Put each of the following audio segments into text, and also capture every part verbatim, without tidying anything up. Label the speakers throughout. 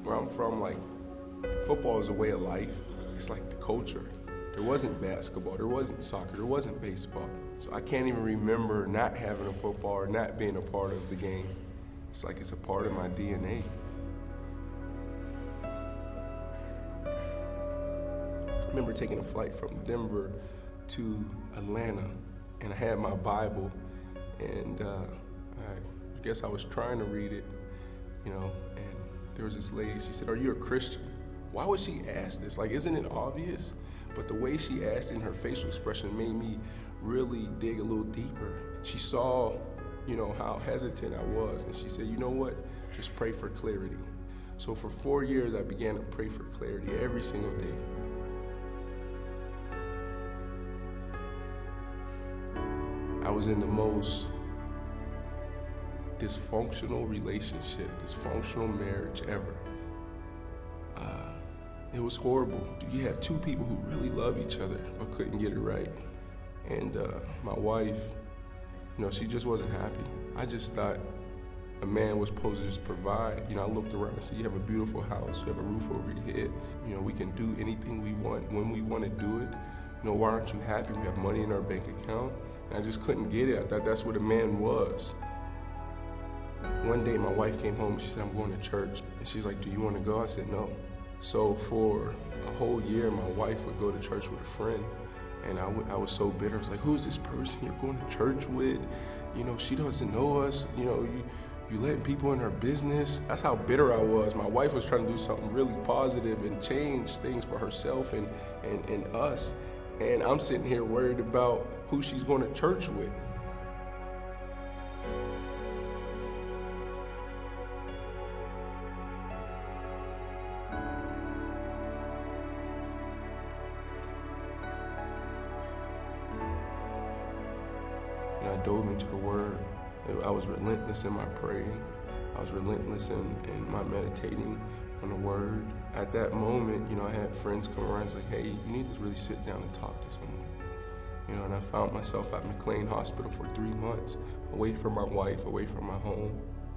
Speaker 1: Where I'm from, like, football is a way of life. It's like the culture. There wasn't basketball, there wasn't soccer, there wasn't baseball. So I can't even remember not having a football or not being a part of the game. It's like it's a part of my D N A. I remember taking a flight from Denver to Atlanta, and I had my Bible, and uh, I guess I was trying to read it, you know, and there was this lady, she said, "Are you a Christian?" Why would she ask this? Like, isn't it obvious? But the way she asked in her facial expression made me really dig a little deeper. She saw, you know, how hesitant I was, and she said, "You know what? Just pray for clarity." So for four years, I began to pray for clarity every single day. I was in the most dysfunctional relationship, dysfunctional marriage ever. Uh, it was horrible. You have two people who really love each other but couldn't get it right. And uh, my wife, you know, she just wasn't happy. I just thought a man was supposed to just provide. You know, I looked around and said, "You have a beautiful house, you have a roof over your head. You know, we can do anything we want when we want to do it. You know, why aren't you happy? We have money in our bank account." And I just couldn't get it. I thought that's what a man was. One day my wife came home and she said, "I'm going to church." And she's like, "Do you want to go?" I said, "No." So for a whole year, my wife would go to church with a friend. And I, w I was so bitter. I was like, "Who's this person you're going to church with? You know, she doesn't know us. You know, you, you letting people in her business." That's how bitter I was. My wife was trying to do something really positive and change things for herself and, and, and us. And I'm sitting here worried about who she's going to church with. And I dove into the Word. I was relentless in my praying. I was relentless in, in my meditating on the Word. At that moment, you know, I had friends come around and say, "Hey, you need to really sit down and talk to someone." You know, and I found myself at McLean Hospital for three months, away from my wife, away from my home.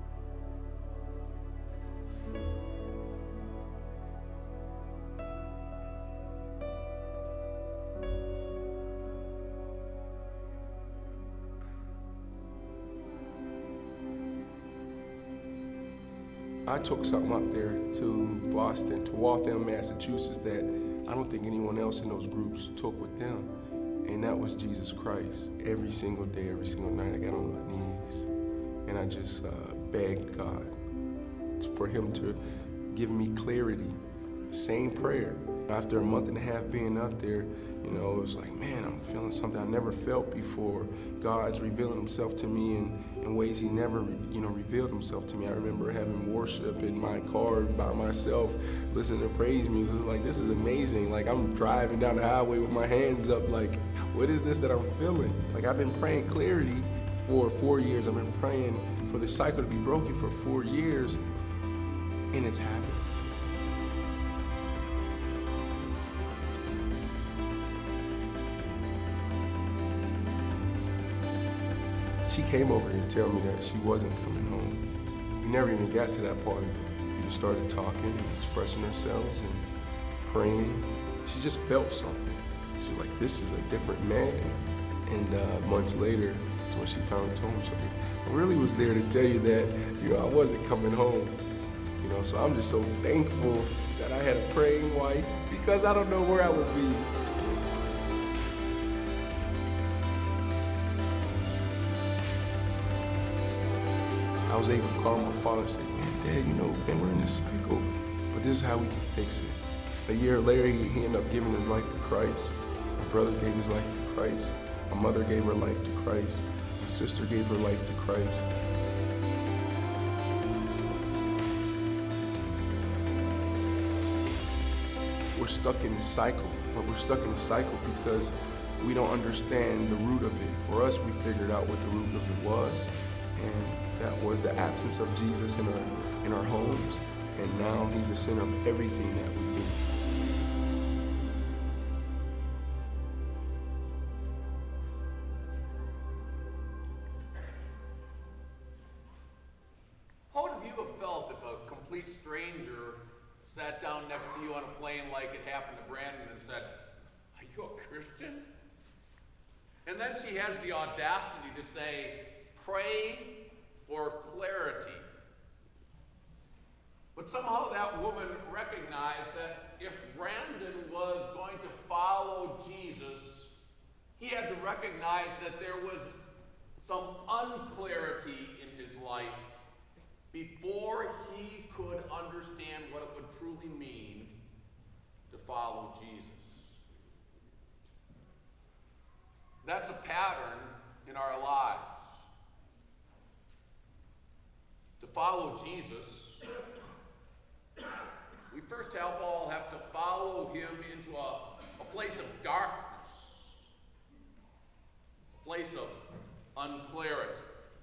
Speaker 1: I took something up there to Boston, to Waltham, Massachusetts, that I don't think anyone else in those groups took with them. And that was Jesus Christ. Every single day, every single night, I got on my knees. And I just uh, begged God for him to give me clarity. Same prayer. After a month and a half being up there, you know, it was like, man, I'm feeling something I never felt before. God's revealing himself to me in, in ways he never, you know, revealed himself to me. I remember having worship in my car by myself, listening to praise music. It was like, this is amazing. Like, I'm driving down the highway with my hands up, like, what is this that I'm feeling? Like, I've been praying clarity for four years. I've been praying for the cycle to be broken for four years, and it's happened. She came over here to tell me that she wasn't coming home. We never even got to that part of it. We just started talking and expressing ourselves and praying. She just felt something. She was like, this is a different man. And uh, months later, that's when she finally told me. So I really was there to tell you that, you know, I wasn't coming home. You know, so I'm just so thankful that I had a praying wife, because I don't know where I would be. I was able to call my father and say, man, Dad, you know, man, we're in this cycle, but this is how we can fix it. A year later, he, he ended up giving his life to Christ. My brother gave his life to Christ. My mother gave her life to Christ. My sister gave her life to Christ. We're stuck in this cycle, but we're stuck in the cycle because we don't understand the root of it. For us, we figured out what the root of it was, and that was the absence of Jesus in our, in our homes, and now he's the center of everything that we do.
Speaker 2: How would you have felt if a complete stranger sat down next to you on a plane like it happened to Brandon and said, "Are you a Christian?" And then she has the audacity to say, "Pray for clarity." But somehow that woman recognized that if Brandon was going to follow Jesus, he had to recognize that there was some unclarity in his life before he could understand what it would truly mean to follow Jesus. That's a pattern in our lives. To follow Jesus, we first of all have to follow him into a, a place of darkness, a place of unclarity.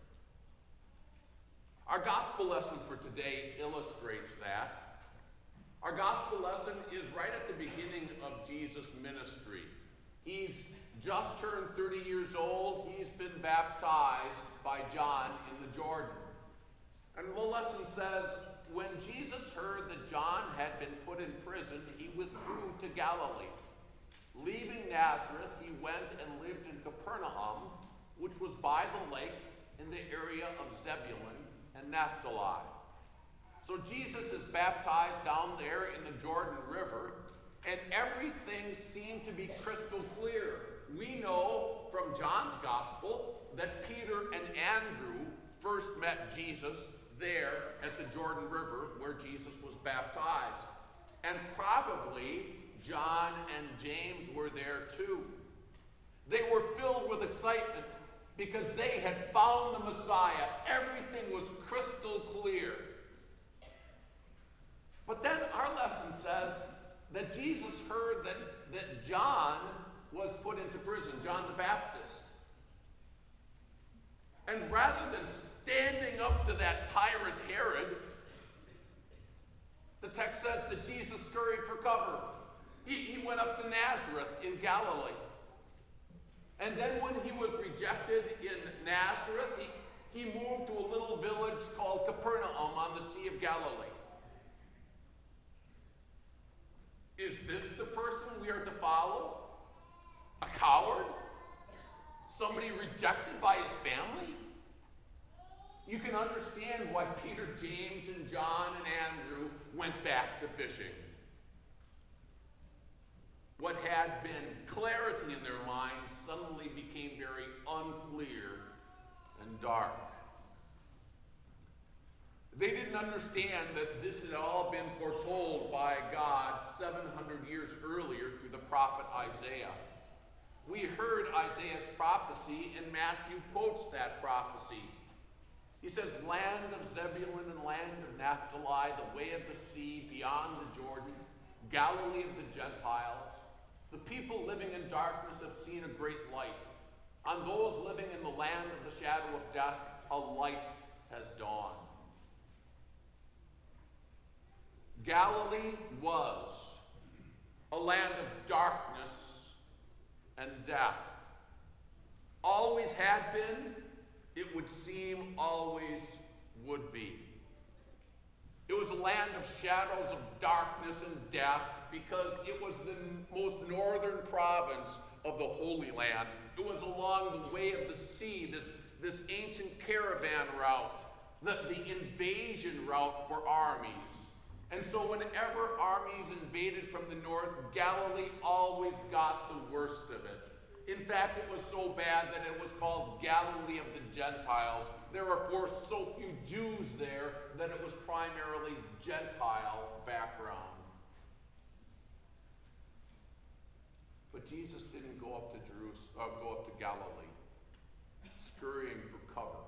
Speaker 2: Our gospel lesson for today illustrates that. Our gospel lesson is right at the beginning of Jesus' ministry. He's just turned thirty years old. He's been baptized by John in the Jordan. And the lesson says, when Jesus heard that John had been put in prison, he withdrew to Galilee. Leaving Nazareth, he went and lived in Capernaum, which was by the lake in the area of Zebulun and Naphtali. So Jesus is baptized down there in the Jordan River, and everything seemed to be crystal clear. We know from John's gospel that Peter and Andrew first met Jesus there at the Jordan River where Jesus was baptized. And probably John and James were there too. They were filled with excitement because they had found the Messiah. Everything was crystal clear. But then our lesson says that Jesus heard that, that John was put into prison, John the Baptist. And rather than standing up to that tyrant Herod, the text says that Jesus scurried for cover. He, he went up to Nazareth in Galilee. And then when he was rejected in Nazareth, he, he moved to a little village called Capernaum on the Sea of Galilee. Is this the person we are to follow? A coward? Somebody rejected by his family? You can understand why Peter, James, and John and Andrew went back to fishing. What had been clarity in their minds suddenly became very unclear and dark. They didn't understand that this had all been foretold by God seven hundred years earlier through the prophet Isaiah. We heard Isaiah's prophecy, and Matthew quotes that prophecy. He says, "Land of Zebulun and land of Naphtali, the way of the sea beyond the Jordan, Galilee of the Gentiles. The people living in darkness have seen a great light. On those living in the land of the shadow of death, a light has dawned." Galilee was a land of darkness and death. Always had been, it would seem always would be. It was a land of shadows of darkness and death because it was the most northern province of the Holy Land. It was along the way of the sea, this, this ancient caravan route, the, the invasion route for armies. And so whenever armies invaded from the north, Galilee always got the worst of it. In fact, it was so bad that it was called Galilee of the Gentiles. There were for so few Jews there that it was primarily Gentile background. But Jesus didn't go up to Jerusalem, uh, go up to Galilee, scurrying for cover.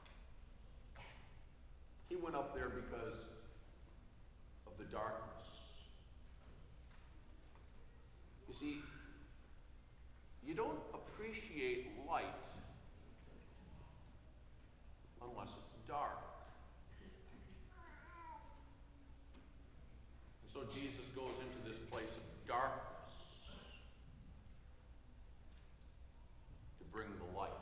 Speaker 2: He went up there because of the darkness. You see, you don't appreciate light unless it's dark. And so Jesus goes into this place of darkness to bring the light.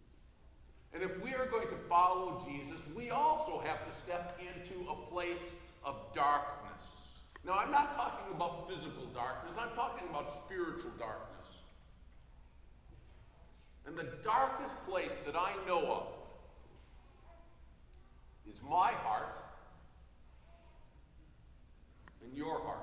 Speaker 2: And if we are going to follow Jesus, we also have to step into a place of darkness. Now, I'm not talking about physical darkness. I'm talking about spiritual darkness. And the darkest place that I know of is my heart and your heart.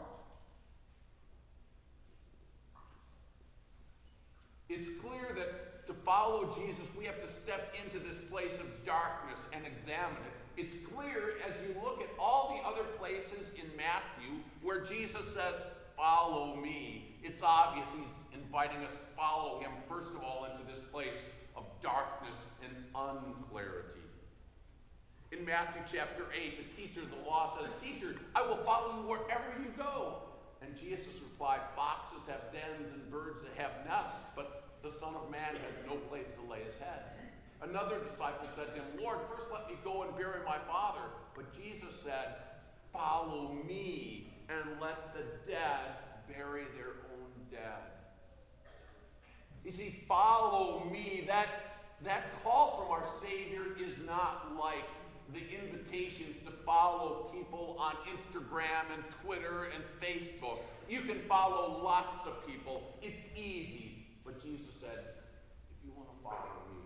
Speaker 2: It's clear that to follow Jesus, we have to step into this place of darkness and examine it. It's clear as you look at all the other places in Matthew where Jesus says, follow me. It's obvious he's inviting us to follow him, first of all, into this place of darkness and unclarity. In Matthew chapter eight, a teacher of the law says, Teacher, I will follow you wherever you go. And Jesus replied, Foxes have dens and birds that have nests, but the Son of Man has no place to lay his head. Another disciple said to him, Lord, first let me go and bury my father. But Jesus said, follow me and let the dead bury their own dead. You see, follow me. That, that call from our Savior is not like the invitations to follow people on Instagram and Twitter and Facebook. You can follow lots of people. It's easy. But Jesus said, if you want to follow me,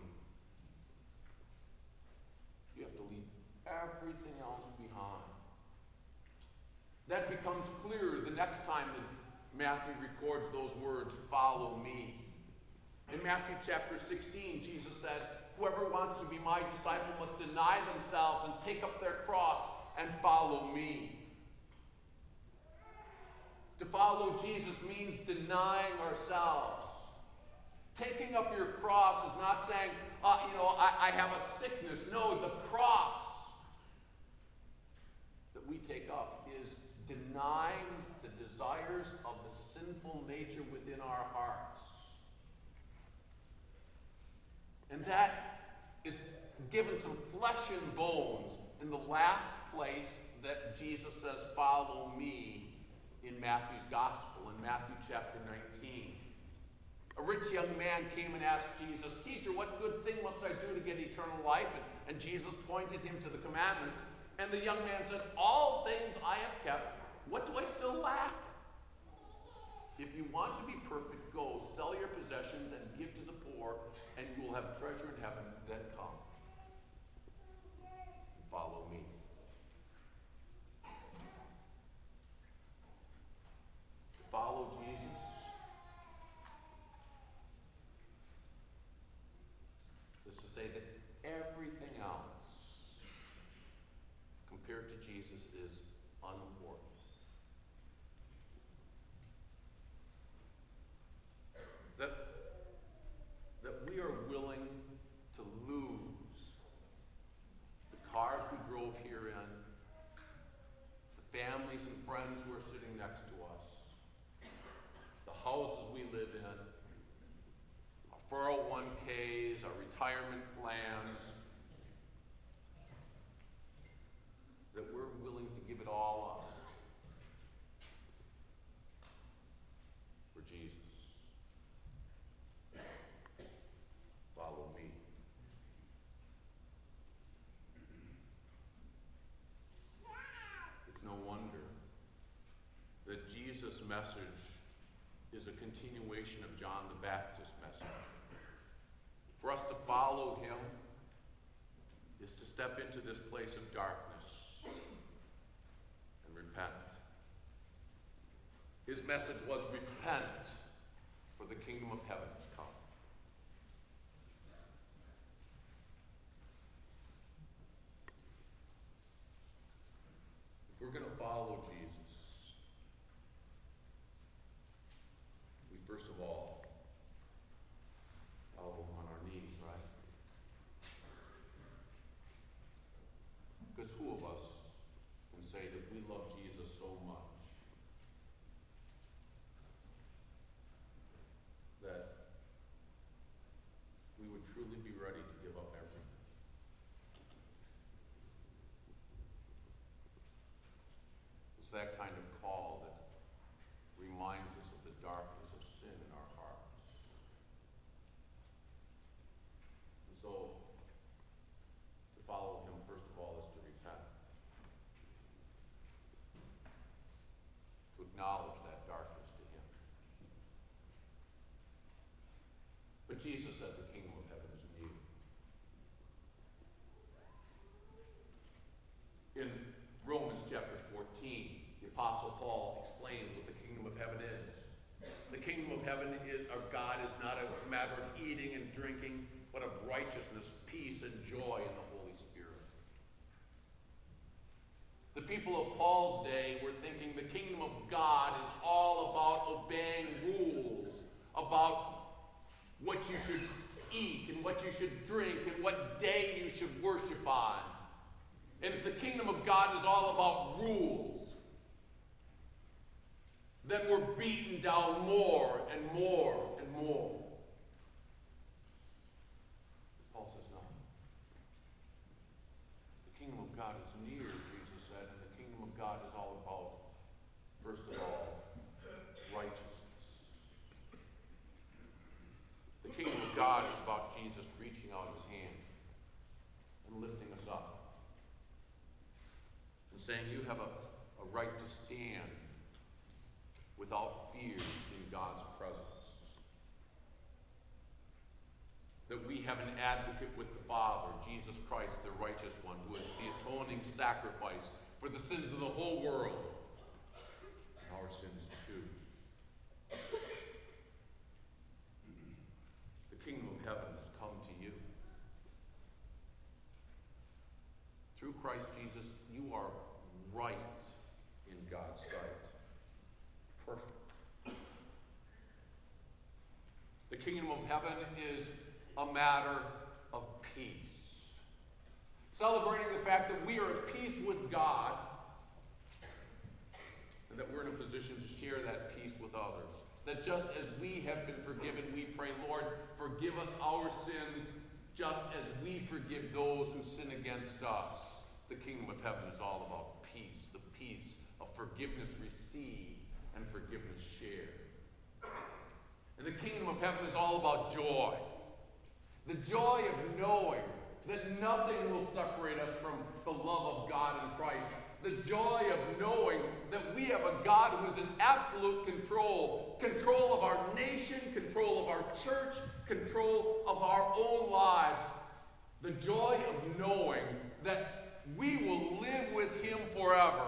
Speaker 2: you have to leave everything else behind. That becomes clearer the next time that Matthew records those words, follow me. In Matthew chapter sixteen, Jesus said, whoever wants to be my disciple must deny themselves and take up their cross and follow me. To follow Jesus means denying ourselves. Taking up your cross is not saying, uh, you know, I, I have a sickness. No, the cross that we take up is denying the desires of the sinful nature within our hearts. And that is given some flesh and bones in the last place that Jesus says, follow me, in Matthew's gospel, in Matthew chapter nineteen. A rich young man came and asked Jesus, Teacher, what good thing must I do to get eternal life? And, and Jesus pointed him to the commandments. And the young man said, all things I have kept. What do I still lack? If you want to be perfect, go, sell your possessions and give to the poor, and you will have treasure in heaven. Then come. Follow me. To follow Jesus is to say that everything else compared to Jesus is unimportant. That, that we are willing to lose the cars we drove here in, the families and friends who are sitting next to us, the houses we live in, our four oh one Ks, our retirement plans, that we're willing to give it all up for Jesus. Follow me. It's no wonder that Jesus' message is a continuation of John the Baptist's message. For us to follow him is to step into this place of darkness and repent. His message was, repent, for the kingdom of heaven has come. If we're going to follow Jesus, we first of all follow him on our knees, right? Because who of us can say that we love Jesus so much that we would truly be ready to give up everything? It's that kind of call that reminds us of the darkness of sin in our hearts. And so, to follow him, first of all, is to repent. But Jesus said the kingdom of heaven is near. In Romans chapter fourteen, the Apostle Paul explains what the kingdom of heaven is. The kingdom of heaven is, of God is not a matter of eating and drinking, but of righteousness, peace, and joy in the Holy Spirit. The people of Paul's day were thinking the kingdom of God is all about obeying rules, about what you should eat and what you should drink and what day you should worship on. And if the kingdom of God is all about rules, then we're beaten down more and more and more. Paul says, no. The kingdom of God is near, Jesus said, and the kingdom of God is all about, first of all, righteousness. The kingdom of God is about Jesus reaching out his hand and lifting us up and saying, you have a, a right to stand without fear in God's presence. That we have an advocate with the Father, Jesus Christ, the righteous one, who is the atoning sacrifice for the sins of the whole world, and our sins too. The kingdom of heaven has come to you. Through Christ Jesus, you are right in God's sight. Perfect. The kingdom of heaven is a matter of peace. Celebrating the fact that we are at peace with God and that we're in a position to share that peace with others. That just as we have been forgiven, we pray, Lord, forgive us our sins just as we forgive those who sin against us. The kingdom of heaven is all about peace, the peace of forgiveness received and forgiveness shared. And the kingdom of heaven is all about joy. The joy of knowing that nothing will separate us from the love of God in Christ. The joy of knowing that we have a God who is in absolute control. Control of our nation, control of our church, control of our own lives. The joy of knowing that we will live with him forever.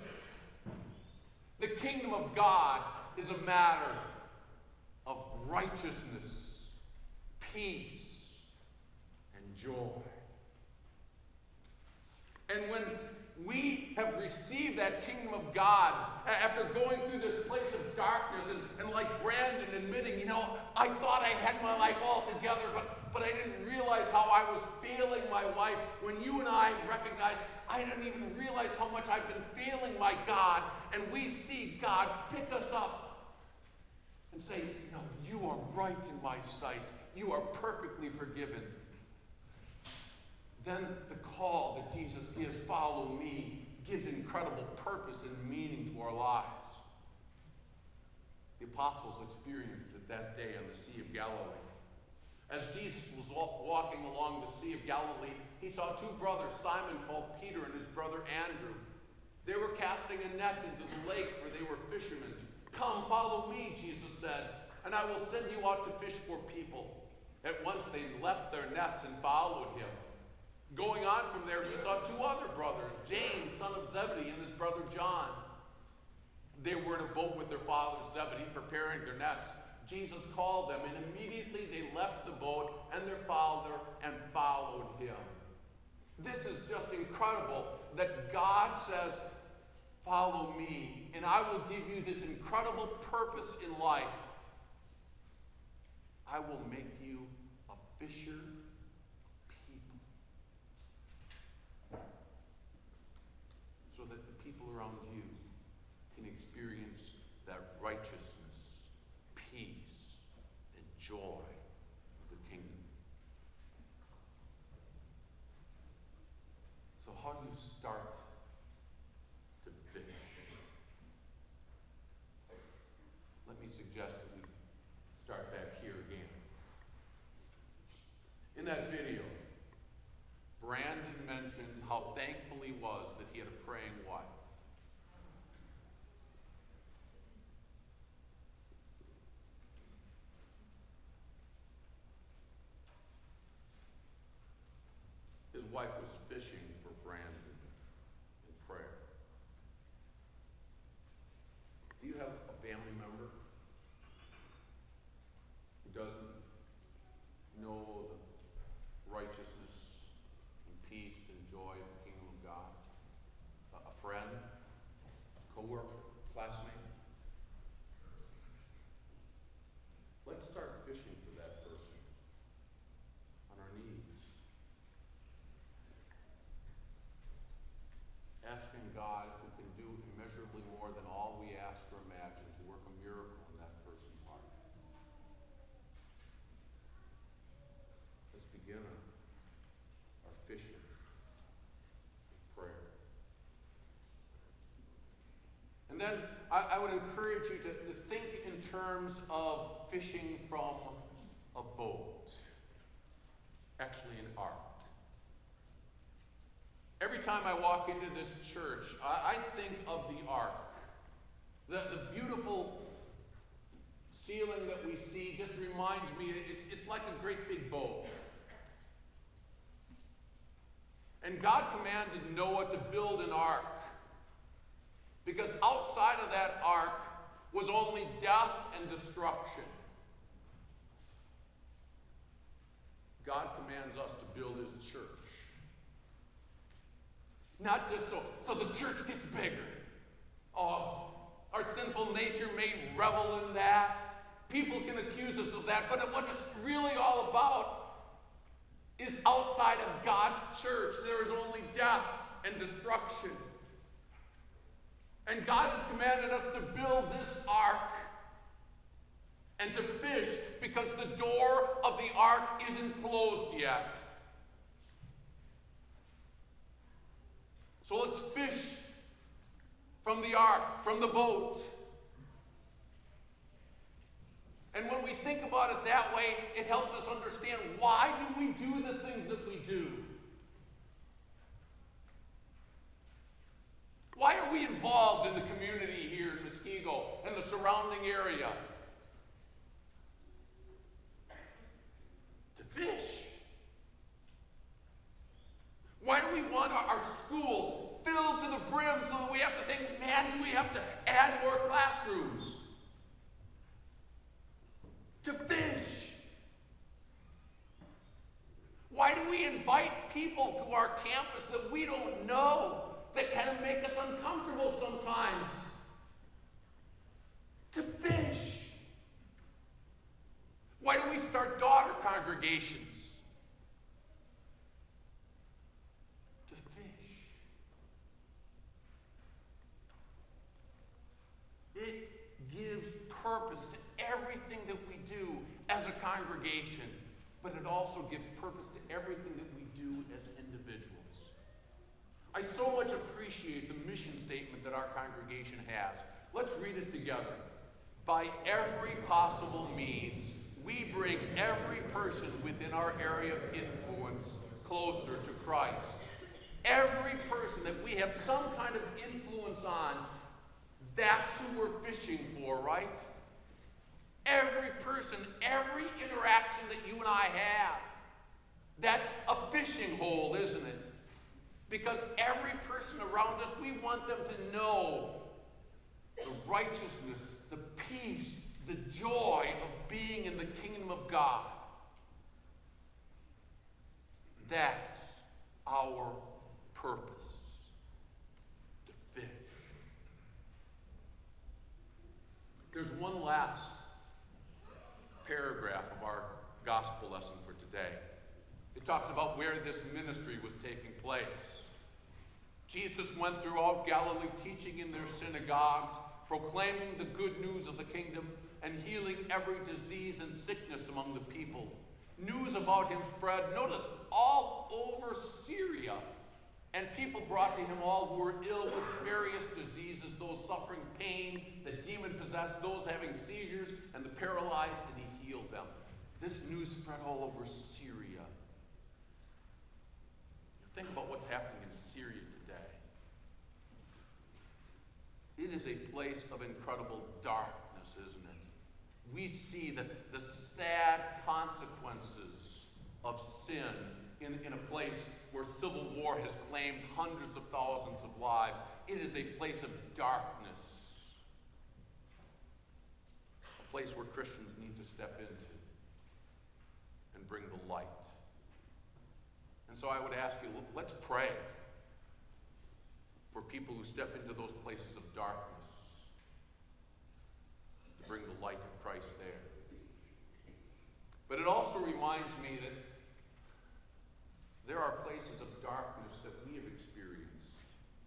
Speaker 2: The kingdom of God is a matter of righteousness, peace, and joy. And when we have received that kingdom of God, after going through this place of darkness, and, and like Brandon admitting, you know, I thought I had my life all together, but, but I didn't realize how I was failing my wife. When you and I recognize, I didn't even realize how much I've been failing my God, and we see God pick us up and say, no, you are right in my sight. You are perfectly forgiven. Then the call that Jesus gives, follow me, gives incredible purpose and meaning to our lives. The apostles experienced it that day on the Sea of Galilee. As Jesus was walking along the Sea of Galilee, he saw two brothers, Simon called Peter and his brother Andrew. They were casting a net into the lake, for they were fishermen. Come, follow me, Jesus said, and I will send you out to fish for people. At once they left their nets and followed him. Going on from there, he saw two other brothers, James, son of Zebedee, and his brother John. They were in a boat with their father Zebedee, preparing their nets. Jesus called them, and immediately they left the boat and their father and followed him. This is just incredible that God says, follow me, and I will give you this incredible purpose in life. I will make you a fisher of people. So that the people around you can experience that righteousness, peace, and joy of the kingdom. So how do you start to fish? Let me suggest that we start back here again. In that video, Brandon mentioned how thankful he was that he had a praying wife. wife was fishing for Brandon in prayer. Do you have a family member who doesn't know the righteousness and peace and joy of the kingdom of God? A, a friend, co-worker, classmate? Let's start fishing for that person on our knees. Asking God, who can do immeasurably more than all we ask or imagine, to work a miracle in that person's heart. Let's begin our, our fishing with prayer. And then I, I would encourage you to, to think in terms of fishing from a boat, actually an ark. Every time I walk into this church, I, I think of the ark. The, the beautiful ceiling that we see just reminds me, it's, it's like a great big boat. And God commanded Noah to build an ark, because outside of that ark was only death and destruction. God commands us to build his church. Not just so, so the church gets bigger. Oh, our sinful nature may revel in that. People can accuse us of that, but what it's really all about is outside of God's church, there is only death and destruction. And God has commanded us to build this ark and to fish, because the door of the ark isn't closed yet. So let's fish from the ark, from the boat. And when we think about it that way, it helps us understand, why do we do the things that we do? Why are we involved in the community here in Muskego and the surrounding area? To fish. Why do we want our, our school filled to the brim so that we have to think, man, do we have to add more classrooms? To fish. Why do we invite people to our campus that we don't know, that kind of make us uncomfortable sometimes? To fish. Why do we start daughter congregations? To fish. It gives purpose to everything that we do as a congregation, but it also gives purpose to everything that we do as individuals. I so much appreciate the mission statement that our congregation has. Let's read it together. By every possible means, we bring every person within our area of influence closer to Christ. Every person that we have some kind of influence on, that's who we're fishing for, right? Every person, every interaction that you and I have, that's a fishing hole, isn't it? Because every person around us, we want them to know the righteousness, the peace, the joy of being in the kingdom of God. That's our purpose, to fish. There's one last paragraph of our gospel lesson for today. It talks about where this ministry was taking place. Jesus went throughout Galilee, teaching in their synagogues, proclaiming the good news of the kingdom, and healing every disease and sickness among the people. News about him spread, notice, all over Syria, and people brought to him all who were ill with various diseases, those suffering pain, the demon-possessed, those having seizures, and the paralyzed, and he healed them. This news spread all over Syria. Think about what's happening in Syria today. It is a place of incredible darkness, isn't it? We see the, the sad consequences of sin in, in a place where civil war has claimed hundreds of thousands of lives. It is a place of darkness. A place where Christians need to step into and bring the light. And so I would ask you, let's pray for people who step into those places of darkness to bring the light of Christ there. But it also reminds me that there are places of darkness that we have experienced.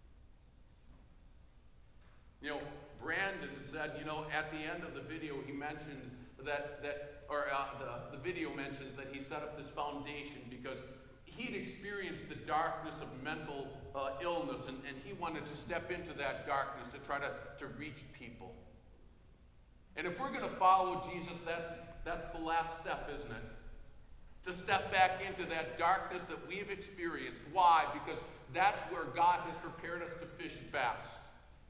Speaker 2: You know, Brandon said, you know, at the end of the video he mentioned that, that or uh, the, the video mentions that he set up this foundation because he'd experienced the darkness of mental uh, illness, and, and he wanted to step into that darkness to try to, to reach people. And if we're going to follow Jesus, that's, that's the last step, isn't it? To step back into that darkness that we've experienced. Why? Because that's where God has prepared us to fish best.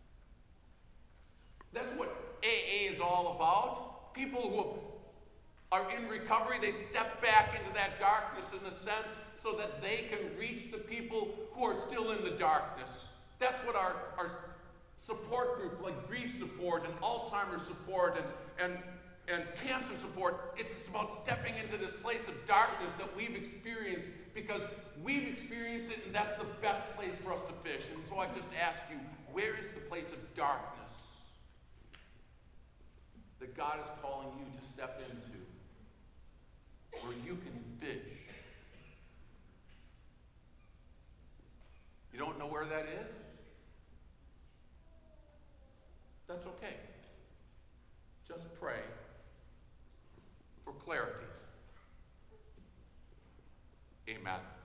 Speaker 2: That's what A A is all about. People who are in recovery, they step back into that darkness in a sense so that they can reach the people who are still in the darkness. That's what our, our support group, like grief support and Alzheimer's support and, and, and cancer support, it's about stepping into this place of darkness that we've experienced because we've experienced it and that's the best place for us to fish. And so I just ask you, where is the place of darkness that God is calling you to step into where you can fish? You don't know where that is? That's okay. Just pray for clarity. Amen.